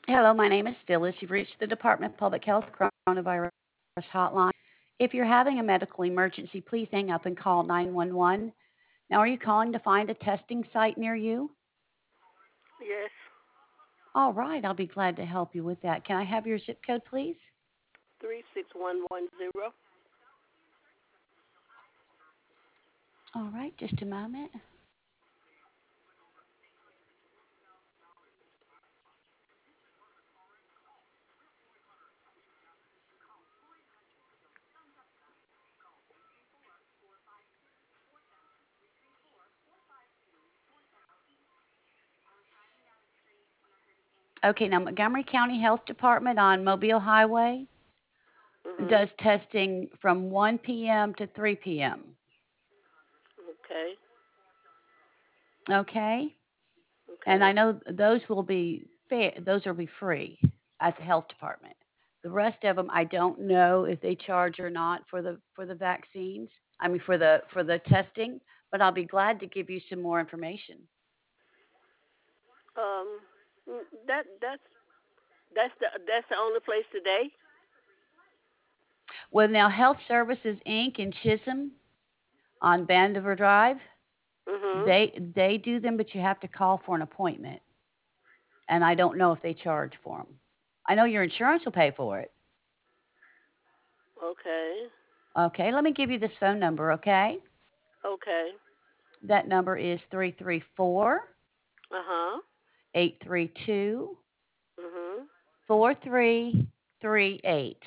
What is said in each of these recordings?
Hello, my name is Phyllis. You've reached the Department of Public Health Coronavirus Hotline. If you're having a medical emergency, please hang up and call 911. Now, are you calling to find a testing site near you? Yes. All right, I'll be glad to help you with that. Can I have your zip code, please? 36110. All right, just a moment. Okay, now Montgomery County Health Department on Mobile Highway Mhm. does testing from 1 p.m. to 3 p.m. Okay. Okay? And I Okay. know those will be fair, those will be free at the health department. The rest of them, I don't know if they charge or not for the vaccines. I mean for the testing, but I'll be glad to give you some more information. That's the only place today. Well, now Health Services Inc. in Chisholm on Vandiver Drive, Mhm. they do them, but you have to call for an appointment, and I don't know if they charge for them. I know your insurance will pay for it. Okay. Okay, let me give you this phone number. Okay, Okay. that number is 334 Uh huh. 832 Mhm. 4338.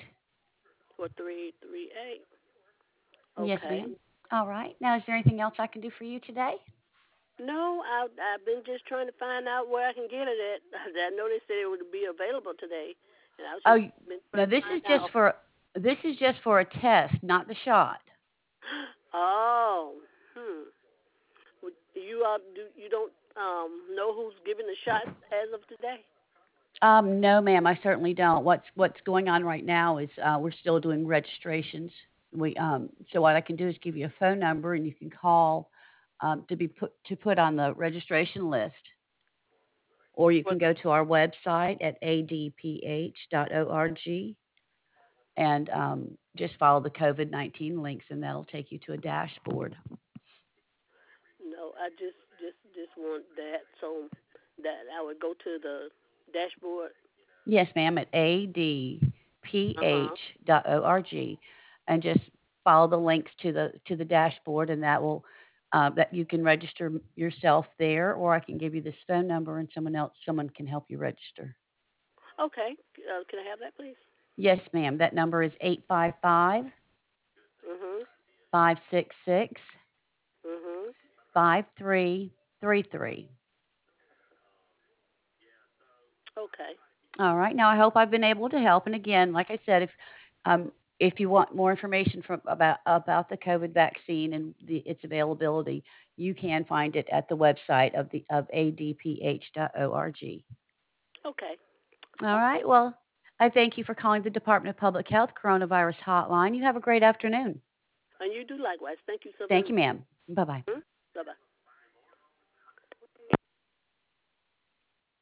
4338. Yes, Okay. ma'am. All right. Now, is there anything else I can do for you today? No, I've been just trying to find out where I can get it at. I know they said it would be available today, and I was Oh, just been no, trying to find out. this is just for a test, not the shot. Oh. Hmm. You you don't know who's giving the shots as of today? No, ma'am, I certainly don't. What's going on right now is we're still doing registrations. We so what I can do is give you a phone number and you can call to be put on the registration list, or you can What? go to our website at adph.org and just follow the COVID-19 links, and that'll take you to a dashboard. No, I just want that so that I would go to the dashboard. Yes, ma'am, at Uh huh. adph.org, and just follow the links to the dashboard, and that will that you can register yourself there, or I can give you this phone number, and someone can help you register. Okay. Can I have that, please? Yes, ma'am. That number is 855 Mhm. 566 Mhm. 5333. Okay. All right. Now I hope I've been able to help. And again, like I said, if you want more information from about the COVID vaccine and its availability, you can find it at the website of adph.org. Okay. All Awesome. right. Well, I thank you for calling the Department of Public Health Coronavirus Hotline. You have a great afternoon. And you do likewise. Thank you so very Thank you, much. ma'am. Bye bye. Hmm? Bye bye.